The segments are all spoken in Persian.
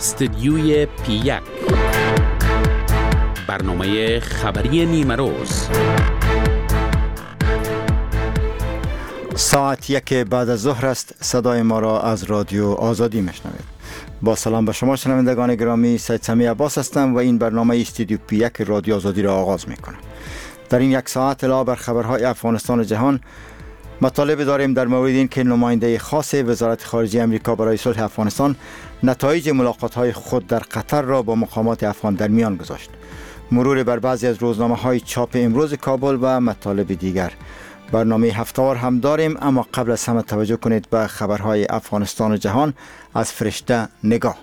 استدیوی پی1 برنامه خبری نیمه روز. ساعت 1 بعد از ظهر است. صدای ما را از رادیو آزادی میشنوید. با سلام به شما شنوندگان گرامی، سید سمی عباس هستم و این برنامه استودیو پی1 رادیو آزادی را آغاز میکنم. در این یک ساعت علاوه بر خبرهای افغانستان و جهان، مطالب داریم در مورد این که نماینده خاص وزارت خارجه امریکا برای صلح افغانستان نتایج ملاقات‌های خود در قطر را با مقامات افغان در میان گذاشت. مرور بر بعضی از روزنامه‌های چاپ امروز کابل و مطالب دیگر. برنامه هفته‌وار هم داریم، اما قبل از همه توجه کنید به خبرهای افغانستان و جهان از فرشته نگاه.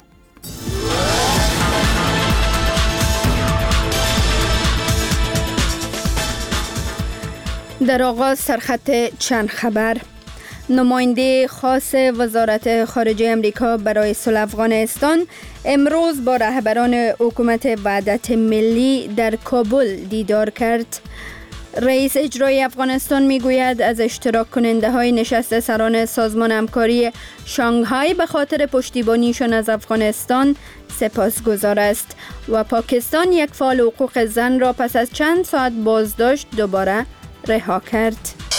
در آغاز سرخط چند خبر. نماینده خاص وزارت خارجه امریکا برای صلح افغانستان امروز با رهبران حکومت وحدت ملی در کابل دیدار کرد. رئیس اجرایی افغانستان میگوید از اشتراک کننده های نشست سران سازمان همکاری شانگهای به خاطر پشتیبانیشان از افغانستان سپاسگزار است و پاکستان یک فعال حقوق زن را پس از چند ساعت بازداشت دوباره رها کرد.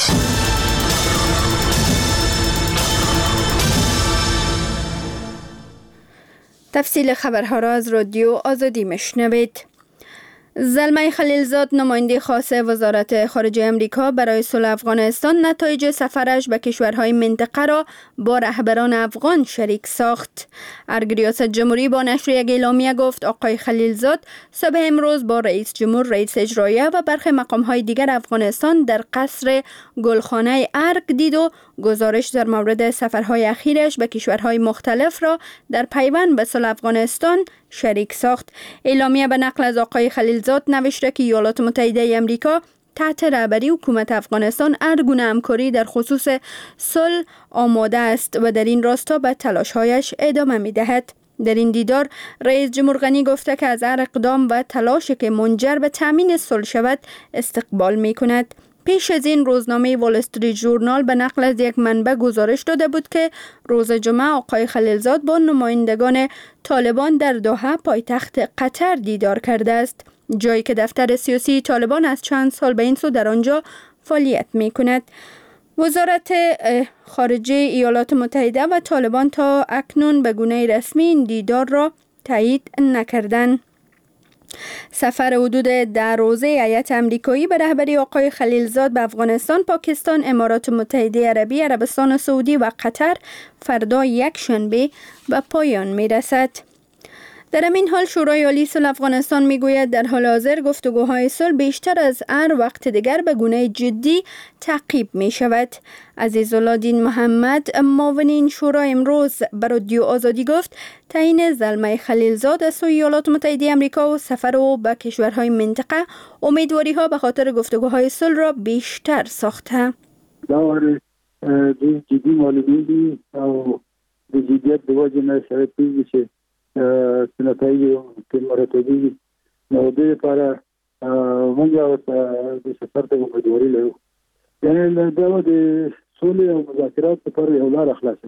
تفصیل خبرها را از رادیو آزادی میشنوید. زلمه خلیلزاد، نماینده خاص وزارت خارجه امریکا برای صلح افغانستان، نتایج سفرش به کشورهای منطقه را با رهبران افغان شریک ساخت. ریاست جمهوری با نشر یک اعلامیه گفت آقای خلیلزاد صبح امروز با رئیس جمهور، رئیس اجرایی و برخی مقام‌های دیگر افغانستان در قصر گلخانه ارگ دید و گزارش در مورد سفرهای اخیرش به کشورهای مختلف را در پیوند به صلح افغانستان شریک ساخت. اعلامیه به نقل از آقای خلیلزاد نوشته که ایالات متحده آمریکا تحت رهبری حکومت افغانستان هر گونه همکاری در خصوص صلح آماده است و در این راستا به تلاش‌هایش ادامه می‌دهد. در این دیدار رئیس جمهور غنی گفته که از هر اقدام و تلاشی که منجر به تامین صلح شود استقبال می‌کند. پیش از این روزنامه وال استریت ژورنال به نقل از یک منبع گزارش داده بود که روز جمعه آقای خلیلزاد با نمایندگان طالبان در دوحه پایتخت قطر دیدار کرده است، جایی که دفتر سیاسی طالبان از چند سال به این سو در آنجا فعالیت می کند. وزارت خارجه ایالات متحده و طالبان تا اکنون به گونه رسمی این دیدار را تایید نکردند. سفر حدود 10 روزه هیئت آمریکایی به رهبری آقای خلیلزاد به افغانستان، پاکستان، امارات متحده عربی، عربستان سعودی و قطر فردا یک شنبه به پایان می رسد. در این حال شورای عالی صلح افغانستان میگوید در حال حاضر گفتگوهای صلح بیشتر از هر وقت دیگر به گونه جدی تعقیب می شود. عزیزالله دین محمد، معاون این شورا، امروز به رادیو آزادی گفت تعیین زلمه خلیلزاد از سوی ایالات متحده آمریکا و سفر او به کشورهای منطقه امیدواری ها به خاطر گفتگوهای صلح را بیشتر ساخته. داور جدی معلومی او د جدیت د وجه نه سره پیږي سنتای که مرتبی نوده لپاره موږ د سفر ته امیدواري لرو. یعنی دا د صلح او مذاکرات لپاره یو لار خلاصه.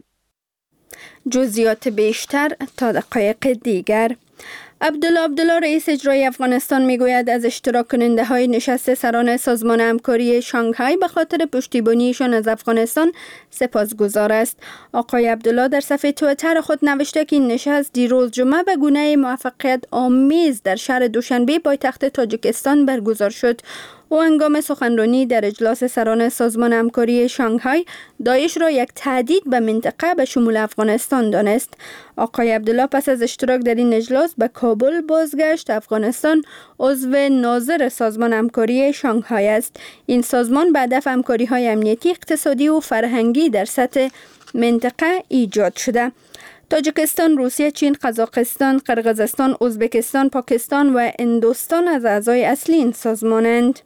جزئیات بیشتر تا دقایق دیگر. عبدالله رئیس اجرایی افغانستان میگوید از اشتراک کننده های نشست سران سازمان همکاری شانگهای به خاطر پشتیبانیشان از افغانستان سپاسگزار است. آقای عبدالله در صفحه توییتر خود نوشته که این نشست دیروز جمعه به گونه موفقیت آمیز در شهر دوشنبه پایتخت تاجیکستان برگزار شد. او هنگام سخنرانی در اجلاس سران سازمان همکاری شانگهای داعش را یک تهدید به منطقه به شمول افغانستان دانست. آقای عبدالله پس از اشتراک در این اجلاس به کابل بازگشت. افغانستان عضو ناظر سازمان همکاری شانگهای است. این سازمان به هدف همکاری‌های امنیتی، اقتصادی و فرهنگی در سطح منطقه ایجاد شده. تاجیکستان، روسیه، چین، قزاقستان، قرقیزستان، ازبکستان، پاکستان و هندوستان از اعضای اصلی این سازمانند.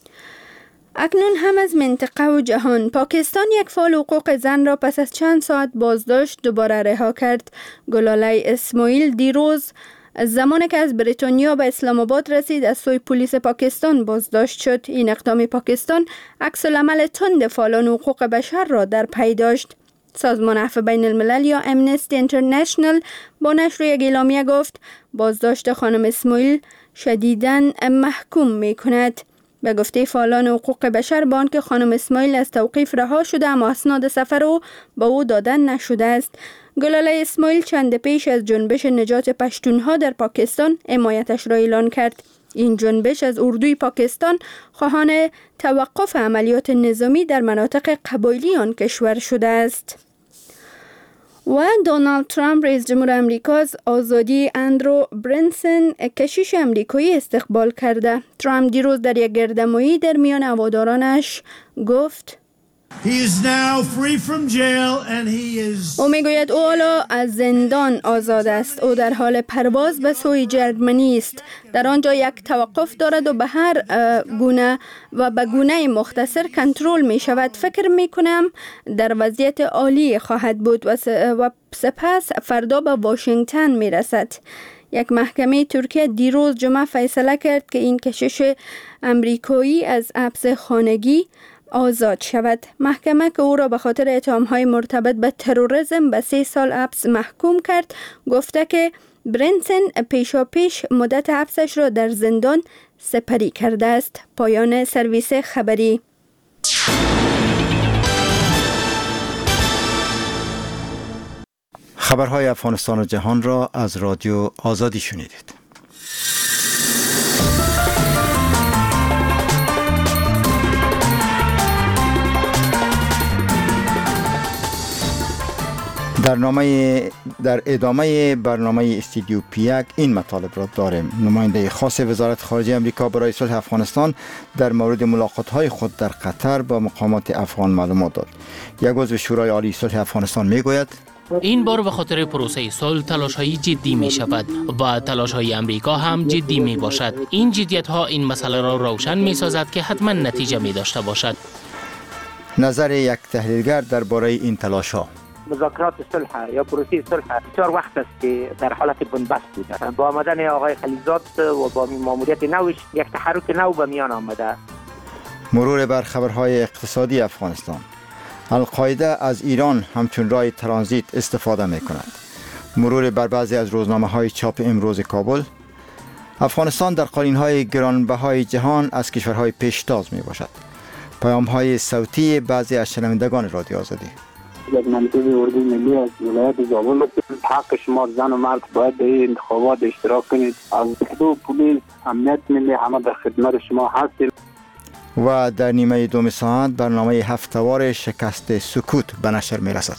اکنون هم از منطقه و جهان. پاکستان یک فعال حقوق زن را پس از چند ساعت بازداشت دوباره رها کرد. گلاله اسماعیل دیروز زمانی که از بریتانیا به اسلام آباد رسید از سوی پلیس پاکستان بازداشت شد. این اقدام پاکستان عکس العمل تند فعالان حقوق بشر را در پی داشت. سازمان عفو بین الملل یا امنستی اینترنشنل با نشر یک اعلامیه گفت بازداشت خانم اسماعیل شدیداً محکوم می کند. به گفته فعالان حقوق بشر با آنکه خانم اسماعیل از توقیف رها شده اما اسناد سفر او به او دادن نشده است. گلاله اسماعیل چند پیش از جنبش نجات پشتونها در پاکستان حمایتش را اعلان کرد. این جنبش از اردوی پاکستان خواهان توقف عملیات نظامی در مناطق قبایلی آن کشور شده است. و دونالد ترامپ رئیس جمهور امریکا از آزادی اندرو برنسن کشیش امریکایی استقبال کرده. ترامپ دیروز در یک گردهمایی در میان هوادارانش گفت او میگوید او حالا از زندان آزاد است. او در حال پرواز به سوی جرمنی است. در آنجا یک توقف دارد و به هر گونه و به گونه مختصر کنترل می شود. فکر می کنم در وضعیت عالی خواهد بود و سپس فردا به واشنگتن می رسد. یک محکمه ترکیه دیروز جمعه فیصله کرد که این کشیش امریکایی از حبس خانگی آزاد شود. محکمه که او را به خاطر اتهام‌های مرتبط به تروریسم به 3 سال حبس محکوم کرد گفته که برنسن پیشاپیش مدت حبسش را در زندان سپری کرده است. پایان سرویس خبری. خبرهای افغانستان و جهان را از رادیو آزادی شنیدید. در ادامه برنامه استودیو پیک این مطالب را داریم. نماینده خاص وزارت خارجه امریکا برای صلح افغانستان در مورد ملاقات‌های خود در قطر با مقامات افغان معلومات داد. یک عضو شورای عالی صلح افغانستان میگوید این بار به خاطر پروسه صلح تلاش‌های جدی می شود و تلاش‌های امریکا هم جدی می باشد. این جدیت‌ها این مسئله را روشن می سازد که حتما نتیجه می داشته باشد. نظر یک تحلیلگر درباره این تلاش‌ها: مذاکرات صلح یا پروسه صلح بسیار وقت است که در حالت بنبست بوده. با آمدن آقای خلیلزاد و با ماموریت نوش یک تحرک نو به میان آمده. مرور بر خبرهای اقتصادی افغانستان: القاعده از ایران همچون راه ترانزیت استفاده می کند. مرور بر بعضی از روزنامه‌های چاپ امروز کابل: افغانستان در قالین‌های گرانبهای جهان از کشورهای پیشتاز می باشد. پیام‌های صوتی بعضی از شنوندگان رادیو آزادی. یک منطقه اردو ملی از ولایت زابل حق شما زن و مرد باید به این انتخابات اشتراک کنید. از دو پلیس امنیت ملی همه در خدمت شما هستیم. و در نیمه دوم ساعت برنامه هفته‌وار شکست سکوت به نشر می رسد.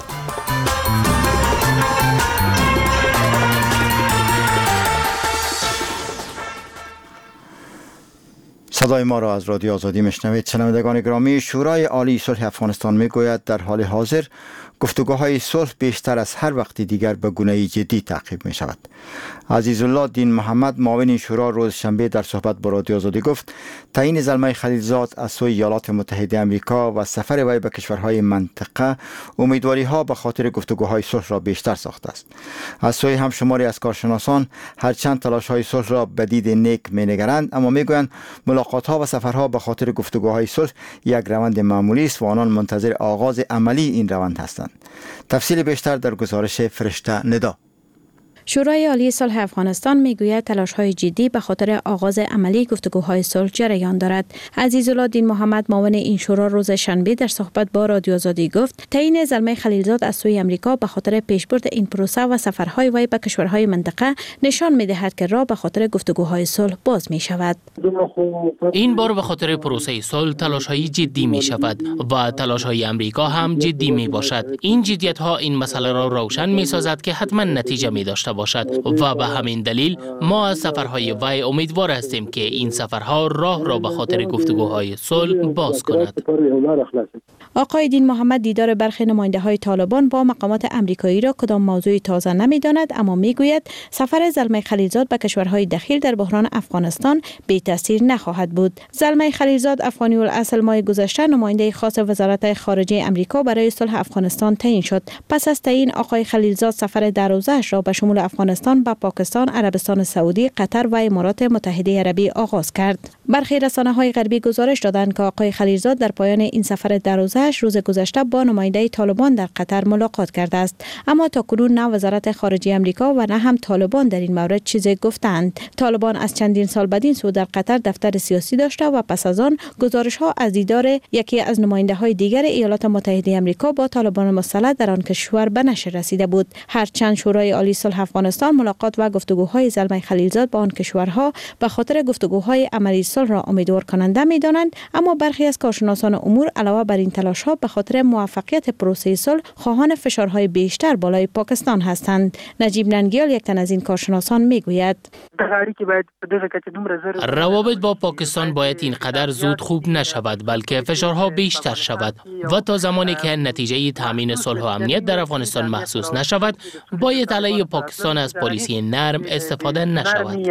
صدای ما را از رادیو آزادی میشنوید. شنوندگان گرامی، شورای عالی صلح افغانستان میگوید در حال حاضر گفتگوهای صلح بیشتر از هر وقت دیگر به گونه جدی تعقیب می شود. عزیزالله دین محمد معاون این شورا روز شنبه در صحبت با رادیو آزادی گفت تعیین زلمه خلیلزاد از سوی ایالات متحده آمریکا و سفر وی به کشورهای منطقه امیدواری ها به خاطر گفتگوهای صلح را بیشتر ساخته است. از سوی هم شماری از کارشناسان هرچند تلاش های صلح را به دید نیک می نگرند، اما می گویند ملاقات ها و سفرها به خاطر گفتگوهای صلح یک روند معمولی است و آنان منتظر آغاز عملی این روند هستند. تفصیل بیشتر در گزارش فرشته ندا. شورای عالی صلح افغانستان میگوید تلاش‌های جدی به خاطر آغاز عملی گفتگوهای صلح جریان دارد. عزیزالله دین محمد معاون این شورا روز شنبه در صحبت با رادیو آزادی گفت تعیین زلمه خلیلزاد از سوی امریکا به خاطر پیشبرد این پروسه و سفرهای وی به کشورهای منطقه نشان می‌دهد که راه به خاطر گفتگوهای صلح باز می‌شود. این بار به خاطر پروسه صلح تلاش‌های جدی می‌شود و تلاش‌های امریکا هم جدی می‌باشد. این جدیت‌ها این مسئله را روشن می‌سازد که حتما نتیجه می‌داشته باشد و به همین دلیل ما از سفرهای وی امیدوار هستیم که این سفرها راه را به خاطر گفتگوهای صلح باز کند. آقای دین محمد دیدار برخی نماینده‌های طالبان با مقامات امریکایی را کدام موضوع تازه نمی‌داند، اما می‌گوید سفر زلمه خلیلزاد به کشورهای دخیل در بحران افغانستان بی تاثیر نخواهد بود. زلمه خلیلزاد افغانی الاصل ماه گذشته نماینده خاص وزارت خارجه امریکا برای صلح افغانستان تعیین شد. پس از تعیین آقای خلیلزاد سفر 10 روزه‌اش را به شمول افغانستان به پاکستان، عربستان سعودی، قطر و امارات متحده عربی آغاز کرد. برخی رسانه‌های غربی گزارش دادند که آقای خلیلزاد در پایان این سفر 10 روزه روز گذشته با نماینده طالبان در قطر ملاقات کرده است، اما تاکنون نه وزارت خارجه آمریکا و نه هم طالبان در این مورد چیزی گفتند. طالبان از چندین سال بعد این سو در قطر دفتر سیاسی داشته و پس از آن گزارش‌ها از دیدار یکی از نماینده‌های دیگر ایالات متحده آمریکا با طالبان مسلح در آن کشور به نشر رسیده بود. هرچند شورای عالی صلح افغانستان ملاقات و گفتگوهای زلمه خلیلزاد با آن کشورها به خاطر گفتگوهای عملی صلح را امیدوار کننده می‌دانند، اما برخی از کارشناسان امور علاوه بر این تلاش‌ها به خاطر موفقیت پروسه صلح خواهان فشارهای بیشتر بالای پاکستان هستند. نجیب ننگیال یک تن از این کارشناسان میگوید روابط با پاکستان باید اینقدر زود خوب نشود، بلکه فشارها بیشتر شود و تا زمانی که نتیجه تامین صلح و امنیت در افغانستان محسوس نشود باید علیه پاکستان از پالیسی نرم استفاده نشود.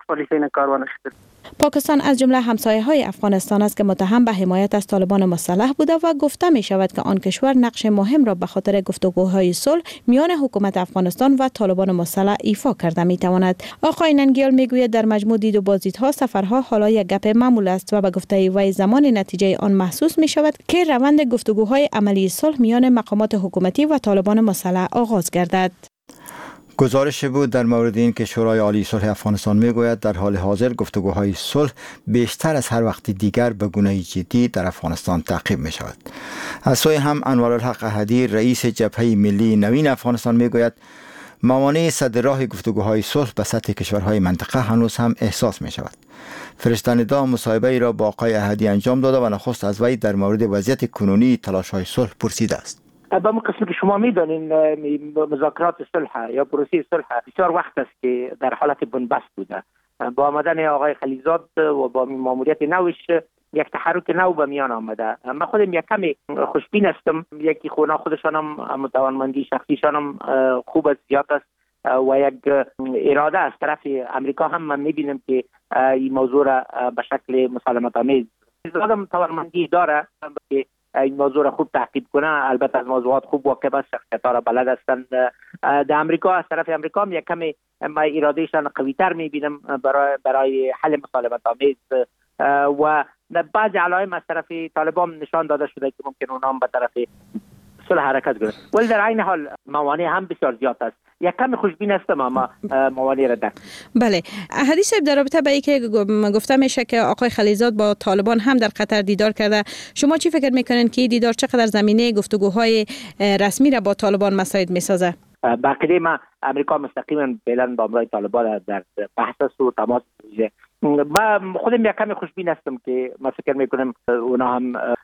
پاکستان از جمله همسایه‌های افغانستان است که متهم به حمایت از طالبان مسلح بوده و گفته می شود که آن کشور نقش مهم را به خاطر گفتگوهای صلح میان حکومت افغانستان و طالبان مسلح ایفا کرده می تواند. آقای ننگیال می گوید در مجموع دید و بازدیدها سفرها حالا یک گپ معمول است و به گفته وی زمان نتیجه آن محسوس می شود که روند گفتگوهای عملی صلح میان مقامات حکومتی و طالبان مسلح آغاز گردد. گزارش بود در مورد این که شورای عالی صلح افغانستان میگوید در حال حاضر گفتگوهای صلح بیشتر از هر وقت دیگر به گونه جدی در افغانستان تعقیب می شود. از سوی هم انوارالحق احدی رئیس جبهه ملی نوین افغانستان میگوید موانع سد راه گفتگوهای صلح به سطح کشورهای منطقه هنوز هم احساس می شود. فرستاندا مصاحبه ای را با آقای احدی انجام داده و نخست از وی در مورد وضعیت کنونی تلاش‌های صلح پرسیده است. به اون قسمی که شما میدانین مذاکرات صلح یا پروسه صلح بسیار وقت است که در حالت بنبست بوده. با آمدن آقای خلیلزاد و با ماموریت نوش یک تحرک نو به میان آمده. من خودم یک کمی خوشبین هستم، یکی خونا خودشان هم متوانمندی شخصیشان هم خوب است، زیاد است و یک اراده از طرف امریکا هم من میبینم که این موضوع را به شکل مسالمت آمیز آدم توانمندی داره که این موضوع را خوب تعقیب کنه. البته از موضوعات خوب واقف است، شخصیت‌ها را بلد هستند. در امریکا از طرف امریکا هم یک کمی ارادهشان قوی‌تر می‌بینم برای حل مسالمت آمیز و بعضی علائم از طرف طالبان نشان داده شده که ممکن اونها هم به طرف صلح حرکت کنند، ولی در عین حال موانع هم بسیار زیاد است. یک کمی خوشبین هستم اما موانع را دارم. بله، احدی صاحب در رابطه با اینکه گفته میشه که آقای خلیلزاد با طالبان هم در قطر دیدار کرده، شما چی فکر میکنین که این دیدار چقدر زمینه گفتگوهای رسمی را با طالبان مساعد میسازه؟ باقی ما امریکا مستقیما فعلا با امرای طالبان در بحث است و تماس میگیره. ما خودم یک کمی خوشبین هستم که ما فکر میکنم اونا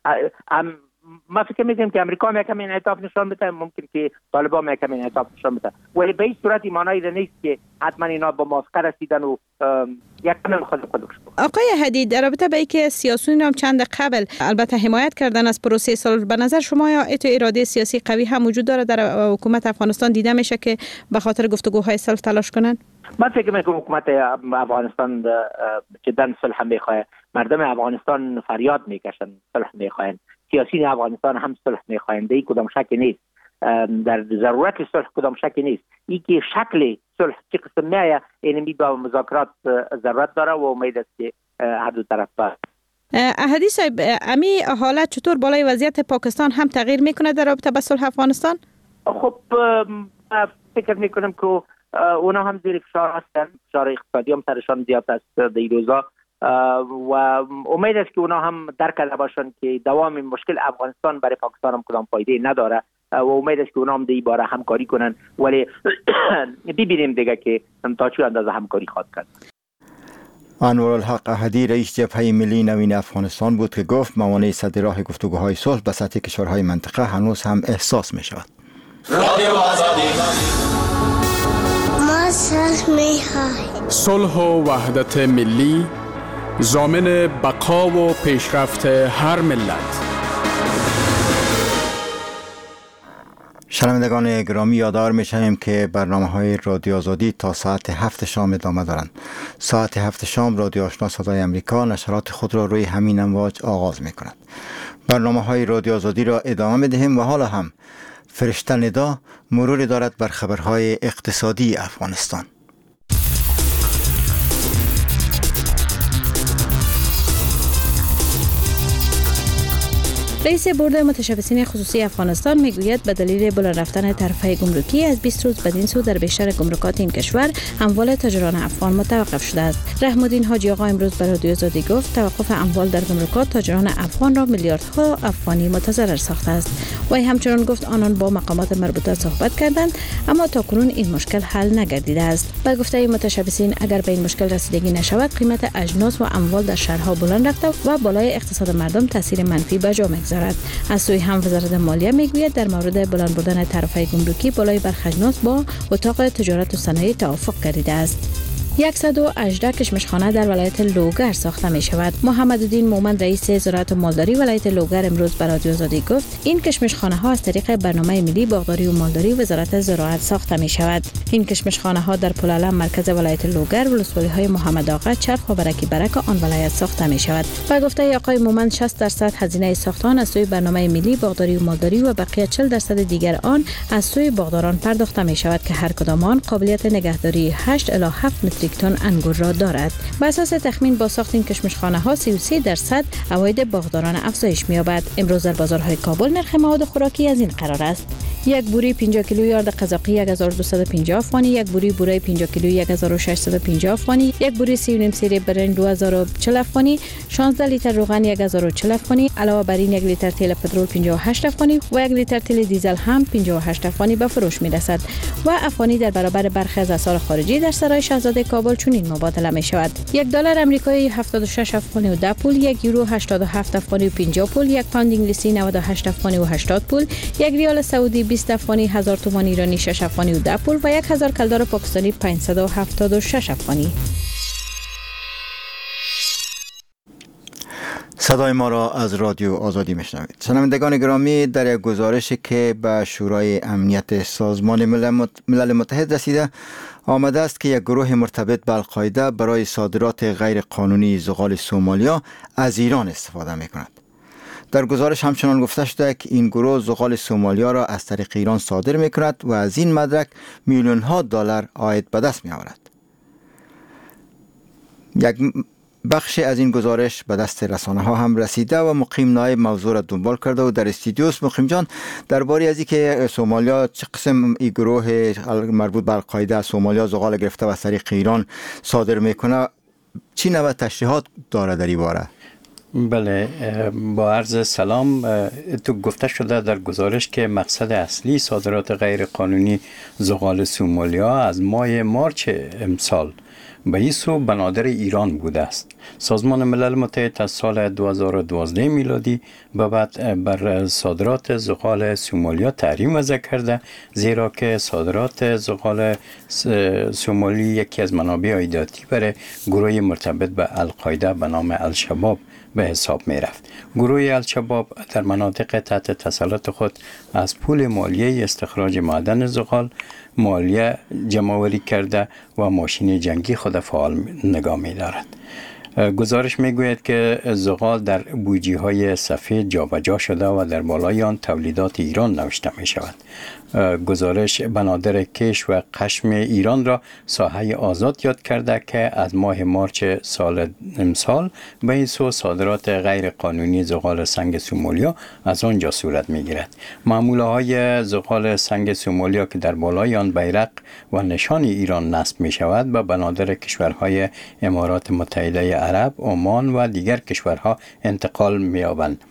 هم ما فکر میکنم که امریکا هم کمی انعطاف نشان بده، ممکن که طالبان هم کمی انعطاف نشان بده، ولی به این صورت معنی نیست که حتما اینا با موافقه رسیدن و یک کمی خودش. آقای احدی در رابطه با اینکه سیاسیون هم چند قبل البته حمایت کردن از پروسه صلح، به نظر شما یا اراده سیاسی قوی هم وجود داره در حکومت افغانستان دیده میشه که به خاطر گفتگوهای صلح تلاش کنن؟ من فکر میکنم حکومت افغانستان جدا صلح میخواد. مردم افغانستان فریاد میکشن صلح میخواین، سیاسیون افغانستان هم صلح میخواین، در کدام شکی نیست، در ضرورت صلح کدام شکی نیست. این که شکل صلح چه قسم میایه اینمی با مذاکرات ضرورت داره و امید است که هر دو طرف باشه. احدی صاحب، امی حالت چطور بالای وضعیت پاکستان هم تغییر میکنه در رابطه با صلح افغانستان؟ خب فکر میکنم که اونا هم زیر فشار هستن، فشار اقتصادی هم سرشان زیاد است در این روزا و امید است که اونا هم درک کرده باشن که دوام مشکل افغانستان برای پاکستان هم کدام فایده نداره و امید است که اونا هم در این باره همکاری کنن، ولی ببینیم دیگه که تا چه اندازه همکاری خواهد کرد. انوارالحق احدی رئیس جبهه ملی نوین افغانستان بود که گفت موانع سد راه گفتگوهای صلح به سطح کشورهای منطقه هنوز هم احساس می شود. رادیو آزادی ما صلح می‌خواهیم. صلح و وحدت ملی ضامن بقا و پیشرفت هر ملت. شنوندگان گرامی، یادآور می‌شویم که برنامه‌های رادیو آزادی تا ساعت 7 شام ادامه دارند. ساعت 7 شام رادیو آشنا صدای امریکا نشرات خود را روی همین امواج آغاز می‌کند. برنامه‌های رادیو آزادی را ادامه می‌دهیم و حالا هم فرشته ندا مرور دارد بر خبرهای اقتصادی افغانستان. رئیس بورد متشبثین خصوصی افغانستان میگوید به دلیل بالا رفتن طرفهای گمرکی از 20 روز بدین سو در بیشتر گمرکات این کشور اموال تاجران افغان متوقف شده است. رحم الدین حاجی آقا امروز به رادیو آزادی گفت توقف اموال در گمرکات تاجران افغان را میلیاردها افغانی متضرر ساخته است. وی همچنان گفت آنان با مقامات مربوطه صحبت کردند اما تاکنون این مشکل حل نگردیده است. به گفته متشبثین اگر به این مشکل رسیدگی نشود قیمت اجناس و اموال در شهرها بلند رفته و بالای اقتصاد مردم تاثیر منفی به جا می‌گذارد. از سوی هم وزارت مالیه میگوید در مورد بلند بردن طرفهای گمرکی بالای برخی اجناس با اتاق تجارت و صنایع توافق گردیده است. 118 کشمشخانه در ولایت لوگر ساخته می شود. محمد الدین مومن رئیس زراعت و مالداری ولایت لوگر امروز به رادیو آزادی گفت این کشمشخانه ها از طریق برنامه ملی باغداری و مالداری وزارت زراعت ساخته می شود. این کشمشخانه ها در پلالم مرکز ولایت لوگر و ولسوالی های محمد آقا چرخ و برکی برک آن ولایت ساخته می شود. به گفته آقای مومن 60% هزینه ساخت آن از سوی برنامه ملی باغداری و مالداری و بقیه 40% دیگر آن از سوی باغداران پرداخته می شود که هر کدام آن قابلیت نگهداری 8 الی 7 متریک تن انگور را دارد. بر اساس تخمین با ساخت این کشمشخانه ها 33% عواید باغداران افزایش می‌یابد. امروز در بازارهای کابل نرخ مواد خوراکی از این قرار است: یک بوری 50 کیلویی آرد قزاقی 1250 افغانی، یک بوری بوره 50 کیلویی 1650 افغانی، یک بوری 3.5 سیر برنج 2040 افغانی، 16 لیتر روغن 1040 افغانی، علاوه بر این 1 لیتر تیل پترول 58 افغانی و 1 لیتر تیل دیزل هم 58 افغانی به فروش می‌رسد و افغانی در برابر برخی از اسعار خارجی در سرای شاهزاده کابل چنین مبادله می شود: یک دلار آمریکایی 76 افغانی و 10 پول، یک یورو 87 افغانی و 50 پول، یک پوند انگلیسی 98 افغانی و 80 پول، یک ریال سعودی 20 افغانی، 1000 تومان ایرانی 6 افغانی و 10 پول و 1000 کلدار پاکستانی 576 افغانی. صدای ما را از رادیو آزادی میشنوید. شنوندگان گرامی، در یک گزارشی که به شورای امنیت سازمان ملل متحد رسیده آمده است که یک گروه مرتبط به القاعده برای صادرات غیر قانونی زغال سومالیا از ایران استفاده می کند. در گزارش همچنان گفته شده که این گروه زغال سومالیا را از طریق ایران صادر می کند و از این مدرک میلیون ها دلار عاید به دست می آورد. یک بخشی از این گزارش به دست رسانه ها هم رسیده و مقیم نایب موضوع را دنبال کرده و در استودیوس. مقیم جان، درباره از اینکه سومالیا چه قسم این گروه مربوط به القاعده سومالیا زغال گرفته و از طریق ایران صادر میکنه، چی نوع تشریحات داره در این باره؟ بله، با عرض سلام. تو گفته شده در گزارش که مقصد اصلی صادرات غیر قانونی زغال سومالیا از ماه مارچ امسال به این سو بنادر ایران بوده است. سازمان ملل متحد از سال 2012 میلادی به بعد بر صادرات زغال سومالیا تحریم وضع کرده، زیرا که صادرات زغال سومالی یکی از منابع عایداتی برای گروه مرتبط به القاعده به نام الشباب به حساب می رفت. گروه الشباب در مناطق تحت تسلط خود از پول مالیه استخراج معدن زغال مالیه جمع‌آوری کرده و ماشین جنگی خود فعال نگاه می دارد. گزارش می گوید که زغال در بوجی‌های سفید جابجا شده و در بالای آن تولیدات ایران نوشته می شود. گزارش بنادر کش و قشم ایران را ساحه آزاد یاد کرده که از ماه مارچ سال امسال به این سو صادرات غیر قانونی زغال سنگ سومالیا از آنجا صورت می گیرد. معموله های زغال سنگ سومالیا که در بالای آن بیرق و نشان ایران نصب می شود به بنادر کشورهای امارات متحده عرب، عمان و دیگر کشورها انتقال می یابند.